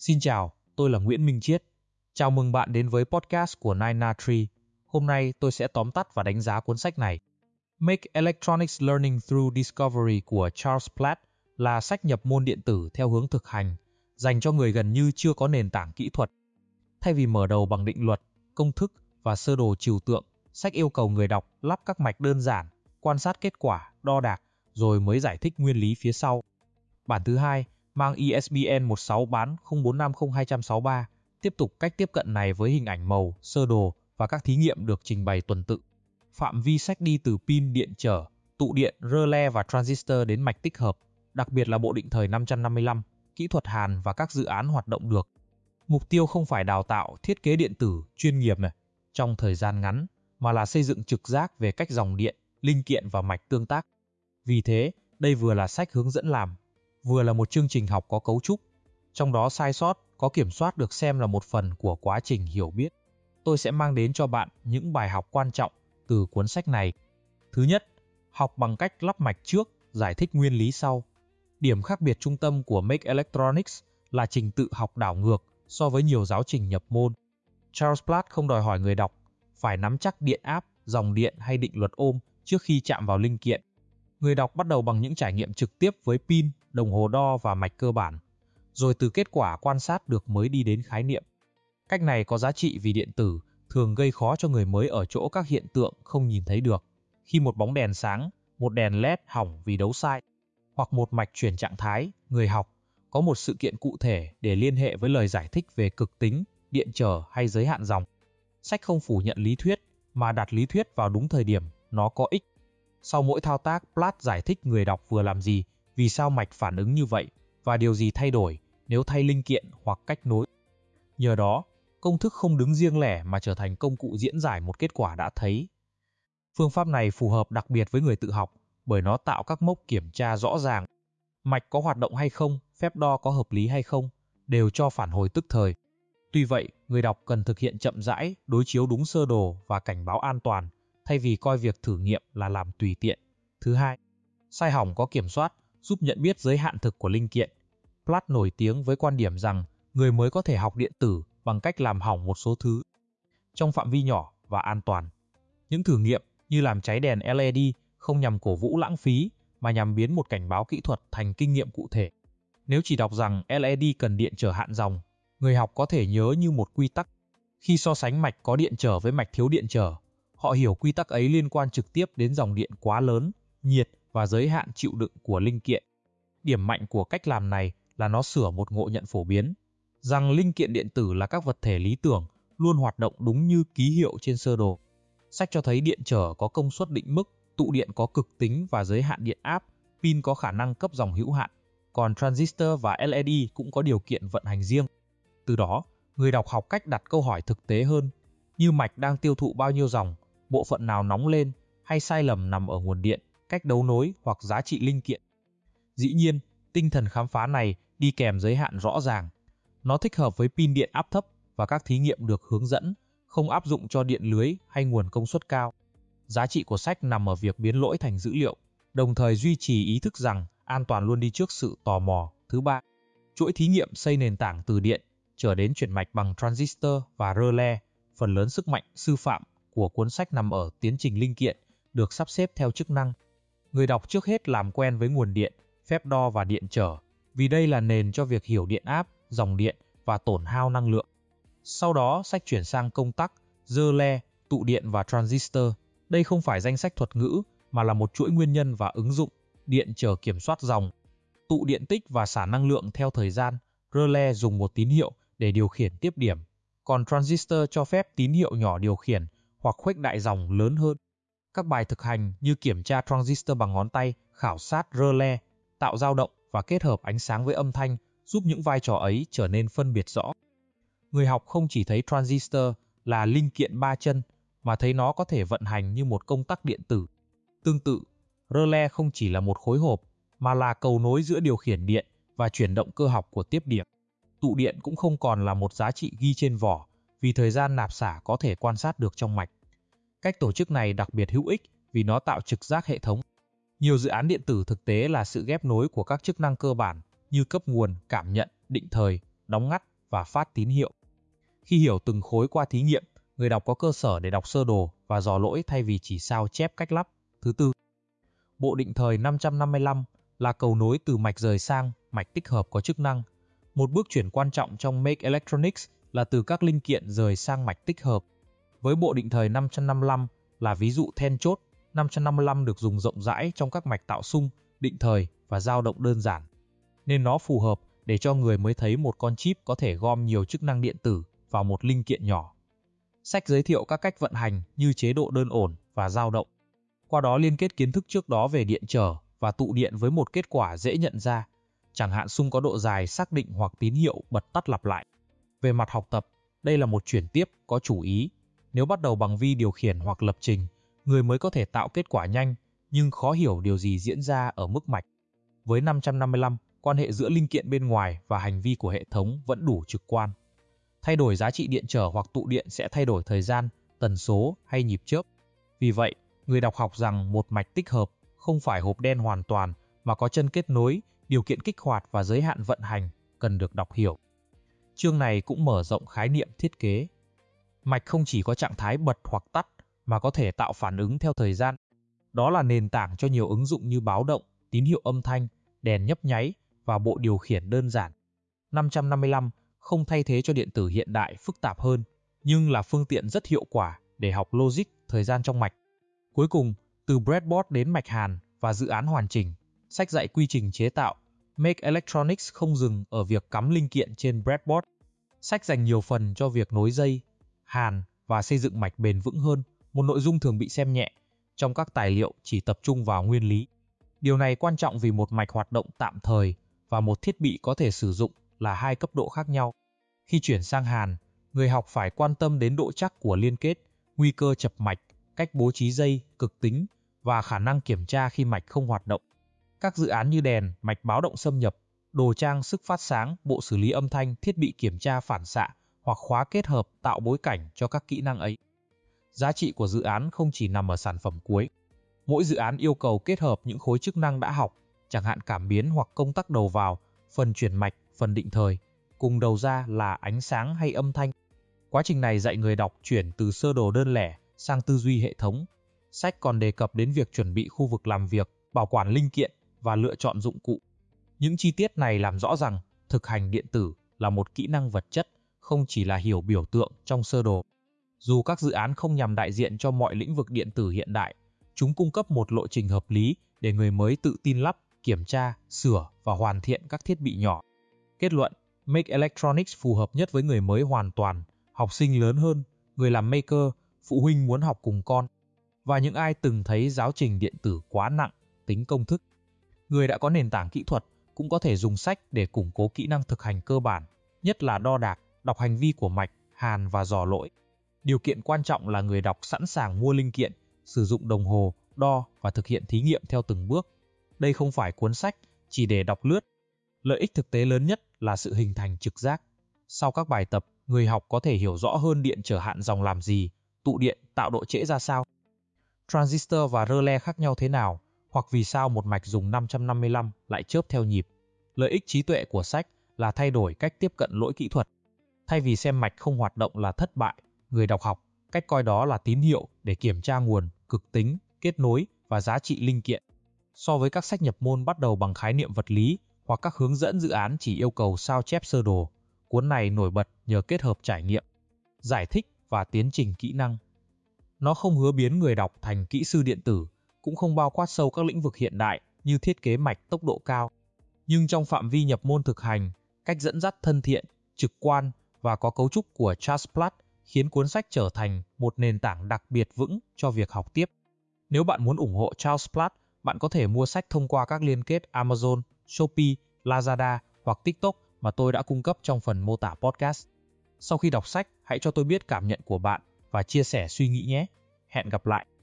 Xin chào, tôi là Nguyễn Minh Chiết. Chào mừng bạn đến với podcast của 9na3. Hôm nay tôi sẽ tóm tắt và đánh giá cuốn sách này. Make Electronics Learning Through Discovery của Charles Platt là sách nhập môn điện tử theo hướng thực hành, dành cho người gần như chưa có nền tảng kỹ thuật. Thay vì mở đầu bằng định luật, công thức và sơ đồ trừu tượng, sách yêu cầu người đọc lắp các mạch đơn giản, quan sát kết quả, đo đạc, rồi mới giải thích nguyên lý phía sau. Bản thứ hai, mang ISBN 16 bán 0450-263, tiếp tục cách tiếp cận này với hình ảnh màu, sơ đồ và các thí nghiệm được trình bày tuần tự. Phạm vi sách đi từ pin điện trở, tụ điện, rơ le và transistor đến mạch tích hợp, đặc biệt là bộ định thời 555, kỹ thuật hàn và các dự án hoạt động được. Mục tiêu không phải đào tạo thiết kế điện tử chuyên nghiệp trong thời gian ngắn, mà là xây dựng trực giác về cách dòng điện, linh kiện và mạch tương tác. Vì thế, đây vừa là sách hướng dẫn làm, vừa là một chương trình học có cấu trúc, trong đó sai sót có kiểm soát được xem là một phần của quá trình hiểu biết. Tôi sẽ mang đến cho bạn những bài học quan trọng từ cuốn sách này. Thứ nhất, học bằng cách lắp mạch trước, giải thích nguyên lý sau. Điểm khác biệt trung tâm của Make Electronics là trình tự học đảo ngược so với nhiều giáo trình nhập môn. Charles Platt không đòi hỏi người đọc phải nắm chắc điện áp, dòng điện hay định luật Ohm trước khi chạm vào linh kiện. Người đọc bắt đầu bằng những trải nghiệm trực tiếp với pin, đồng hồ đo và mạch cơ bản, rồi từ kết quả quan sát được mới đi đến khái niệm. Cách này có giá trị vì điện tử thường gây khó cho người mới ở chỗ các hiện tượng không nhìn thấy được. Khi một bóng đèn sáng, một đèn LED hỏng vì đấu sai, hoặc một mạch chuyển trạng thái, người học có một sự kiện cụ thể để liên hệ với lời giải thích về cực tính, điện trở hay giới hạn dòng. Sách không phủ nhận lý thuyết, mà đặt lý thuyết vào đúng thời điểm nó có ích. Sau mỗi thao tác, Platt giải thích người đọc vừa làm gì, vì sao mạch phản ứng như vậy, và điều gì thay đổi nếu thay linh kiện hoặc cách nối. Nhờ đó, công thức không đứng riêng lẻ mà trở thành công cụ diễn giải một kết quả đã thấy. Phương pháp này phù hợp đặc biệt với người tự học, bởi nó tạo các mốc kiểm tra rõ ràng. Mạch có hoạt động hay không, phép đo có hợp lý hay không, đều cho phản hồi tức thời. Tuy vậy, người đọc cần thực hiện chậm rãi, đối chiếu đúng sơ đồ và cảnh báo an toàn, thay vì coi việc thử nghiệm là làm tùy tiện. Thứ hai, sai hỏng có kiểm soát, giúp nhận biết giới hạn thực của linh kiện. Platt nổi tiếng với quan điểm rằng người mới có thể học điện tử bằng cách làm hỏng một số thứ trong phạm vi nhỏ và an toàn. Những thử nghiệm như làm cháy đèn LED không nhằm cổ vũ lãng phí, mà nhằm biến một cảnh báo kỹ thuật thành kinh nghiệm cụ thể. Nếu chỉ đọc rằng LED cần điện trở hạn dòng, người học có thể nhớ như một quy tắc. Khi so sánh mạch có điện trở với mạch thiếu điện trở, họ hiểu quy tắc ấy liên quan trực tiếp đến dòng điện quá lớn, nhiệt và giới hạn chịu đựng của linh kiện. Điểm mạnh của cách làm này là nó sửa một ngộ nhận phổ biến, rằng linh kiện điện tử là các vật thể lý tưởng, luôn hoạt động đúng như ký hiệu trên sơ đồ. Sách cho thấy điện trở có công suất định mức, tụ điện có cực tính và giới hạn điện áp, pin có khả năng cấp dòng hữu hạn, còn transistor và LED cũng có điều kiện vận hành riêng. Từ đó, người đọc học cách đặt câu hỏi thực tế hơn, như mạch đang tiêu thụ bao nhiêu dòng, bộ phận nào nóng lên, hay sai lầm nằm ở nguồn điện, cách đấu nối hoặc giá trị linh kiện. Dĩ nhiên, tinh thần khám phá này đi kèm giới hạn rõ ràng. Nó thích hợp với pin điện áp thấp và các thí nghiệm được hướng dẫn, không áp dụng cho điện lưới hay nguồn công suất cao. Giá trị của sách nằm ở việc biến lỗi thành dữ liệu, đồng thời duy trì ý thức rằng an toàn luôn đi trước sự tò mò. Thứ ba, chuỗi thí nghiệm xây nền tảng từ điện trở đến chuyển mạch bằng transistor và rơ le. Phần lớn sức mạnh sư phạm của cuốn sách nằm ở tiến trình linh kiện được sắp xếp theo chức năng. Người đọc trước hết làm quen với nguồn điện, phép đo và điện trở, vì đây là nền cho việc hiểu điện áp, dòng điện và tổn hao năng lượng. Sau đó, sách chuyển sang công tắc, rơ le, tụ điện và transistor. Đây không phải danh sách thuật ngữ, mà là một chuỗi nguyên nhân và ứng dụng. Điện trở kiểm soát dòng, tụ điện tích và xả năng lượng theo thời gian. Rơ le dùng một tín hiệu để điều khiển tiếp điểm, còn transistor cho phép tín hiệu nhỏ điều khiển hoặc khuếch đại dòng lớn hơn. Các bài thực hành như kiểm tra transistor bằng ngón tay, khảo sát rơ le, tạo dao động và kết hợp ánh sáng với âm thanh giúp những vai trò ấy trở nên phân biệt rõ. Người học không chỉ thấy transistor là linh kiện ba chân, mà thấy nó có thể vận hành như một công tắc điện tử. Tương tự, rơ le không chỉ là một khối hộp, mà là cầu nối giữa điều khiển điện và chuyển động cơ học của tiếp điểm. Tụ điện cũng không còn là một giá trị ghi trên vỏ, vì thời gian nạp xả có thể quan sát được trong mạch. Cách tổ chức này đặc biệt hữu ích vì nó tạo trực giác hệ thống. Nhiều dự án điện tử thực tế là sự ghép nối của các chức năng cơ bản như cấp nguồn, cảm nhận, định thời, đóng ngắt, và phát tín hiệu. Khi hiểu từng khối qua thí nghiệm, người đọc có cơ sở để đọc sơ đồ và dò lỗi thay vì chỉ sao chép cách lắp. Thứ tư, bộ định thời 555 là cầu nối từ mạch rời sang mạch tích hợp có chức năng. Một bước chuyển quan trọng trong Make Electronics là từ các linh kiện rời sang mạch tích hợp. Với bộ định thời 555 là ví dụ then chốt, 555 được dùng rộng rãi trong các mạch tạo xung, định thời và dao động đơn giản. Nên nó phù hợp để cho người mới thấy một con chip có thể gom nhiều chức năng điện tử vào một linh kiện nhỏ. Sách giới thiệu các cách vận hành như chế độ đơn ổn và dao động. Qua đó liên kết kiến thức trước đó về điện trở và tụ điện với một kết quả dễ nhận ra, chẳng hạn xung có độ dài xác định hoặc tín hiệu bật tắt lặp lại. Về mặt học tập, đây là một chuyển tiếp có chủ ý. Nếu bắt đầu bằng vi điều khiển hoặc lập trình, người mới có thể tạo kết quả nhanh nhưng khó hiểu điều gì diễn ra ở mức mạch. Với 555, quan hệ giữa linh kiện bên ngoài và hành vi của hệ thống vẫn đủ trực quan. Thay đổi giá trị điện trở hoặc tụ điện sẽ thay đổi thời gian, tần số hay nhịp chớp. Vì vậy, người đọc học rằng một mạch tích hợp không phải hộp đen hoàn toàn mà có chân kết nối, điều kiện kích hoạt và giới hạn vận hành cần được đọc hiểu. Chương này cũng mở rộng khái niệm thiết kế. Mạch không chỉ có trạng thái bật hoặc tắt mà có thể tạo phản ứng theo thời gian. Đó là nền tảng cho nhiều ứng dụng như báo động, tín hiệu âm thanh, đèn nhấp nháy và bộ điều khiển đơn giản. 555 không thay thế cho điện tử hiện đại phức tạp hơn, nhưng là phương tiện rất hiệu quả để học logic thời gian trong mạch. Cuối cùng, từ breadboard đến mạch hàn và dự án hoàn chỉnh, sách dạy quy trình chế tạo Make Electronics không dừng ở việc cắm linh kiện trên breadboard. Sách dành nhiều phần cho việc nối dây, hàn và xây dựng mạch bền vững hơn, một nội dung thường bị xem nhẹ trong các tài liệu chỉ tập trung vào nguyên lý. Điều này quan trọng vì một mạch hoạt động tạm thời và một thiết bị có thể sử dụng là hai cấp độ khác nhau. Khi chuyển sang hàn, người học phải quan tâm đến độ chắc của liên kết, nguy cơ chập mạch, cách bố trí dây, cực tính và khả năng kiểm tra khi mạch không hoạt động. Các dự án như đèn, mạch báo động xâm nhập, đồ trang sức phát sáng, bộ xử lý âm thanh, thiết bị kiểm tra phản xạ hoặc khóa kết hợp tạo bối cảnh cho các kỹ năng ấy. Giá trị của dự án không chỉ nằm ở sản phẩm cuối. Mỗi dự án yêu cầu kết hợp những khối chức năng đã học, chẳng hạn cảm biến hoặc công tắc đầu vào, phần chuyển mạch, phần định thời, cùng đầu ra là ánh sáng hay âm thanh. Quá trình này dạy người đọc chuyển từ sơ đồ đơn lẻ sang tư duy hệ thống. Sách còn đề cập đến việc chuẩn bị khu vực làm việc, bảo quản linh kiện và lựa chọn dụng cụ. Những chi tiết này làm rõ rằng thực hành điện tử là một kỹ năng vật chất, không chỉ là hiểu biểu tượng trong sơ đồ. Dù các dự án không nhằm đại diện cho mọi lĩnh vực điện tử hiện đại, chúng cung cấp một lộ trình hợp lý để người mới tự tin lắp, kiểm tra, sửa và hoàn thiện các thiết bị nhỏ. Kết luận, Make Electronics phù hợp nhất với người mới hoàn toàn, học sinh lớn hơn, người làm maker, phụ huynh muốn học cùng con, và những ai từng thấy giáo trình điện tử quá nặng, tính công thức. Người đã có nền tảng kỹ thuật cũng có thể dùng sách để củng cố kỹ năng thực hành cơ bản, nhất là đo đạc, đọc hành vi của mạch, hàn và dò lỗi. Điều kiện quan trọng là người đọc sẵn sàng mua linh kiện, sử dụng đồng hồ, đo và thực hiện thí nghiệm theo từng bước. Đây không phải cuốn sách chỉ để đọc lướt. Lợi ích thực tế lớn nhất là sự hình thành trực giác. Sau các bài tập, người học có thể hiểu rõ hơn điện trở hạn dòng làm gì, tụ điện tạo độ trễ ra sao, transistor và rơ le khác nhau thế nào, hoặc vì sao một mạch dùng 555 lại chớp theo nhịp. Lợi ích trí tuệ của sách là thay đổi cách tiếp cận lỗi kỹ thuật. Thay vì xem mạch không hoạt động là thất bại, người đọc học cách coi đó là tín hiệu để kiểm tra nguồn, cực tính, kết nối và giá trị linh kiện. So với các sách nhập môn bắt đầu bằng khái niệm vật lý hoặc các hướng dẫn dự án chỉ yêu cầu sao chép sơ đồ, cuốn này nổi bật nhờ kết hợp trải nghiệm, giải thích và tiến trình kỹ năng. Nó không hứa biến người đọc thành kỹ sư điện tử, cũng không bao quát sâu các lĩnh vực hiện đại như thiết kế mạch tốc độ cao. Nhưng trong phạm vi nhập môn thực hành, cách dẫn dắt thân thiện, trực quan và có cấu trúc của Charles Platt khiến cuốn sách trở thành một nền tảng đặc biệt vững cho việc học tiếp. Nếu bạn muốn ủng hộ Charles Platt, bạn có thể mua sách thông qua các liên kết Amazon, Shopee, Lazada hoặc TikTok mà tôi đã cung cấp trong phần mô tả podcast. Sau khi đọc sách, hãy cho tôi biết cảm nhận của bạn và chia sẻ suy nghĩ nhé. Hẹn gặp lại!